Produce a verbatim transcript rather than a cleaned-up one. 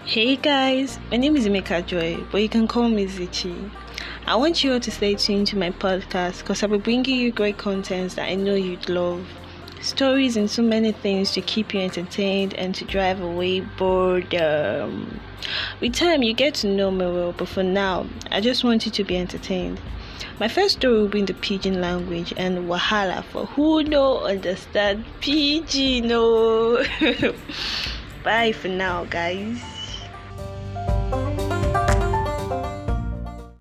Hey guys, my name is Emeka Joy, but you can call me Zichi. I want you all to stay tuned to my podcast because I'll be bringing you great content that I know you'd love. Stories and so many things to keep you entertained and to drive away boredom. With time, you get to know me well, but for now, I just want you to be entertained. My first story will be in the Pidgin language and Wahala for who no understand Pidgin. No. Bye for now, guys.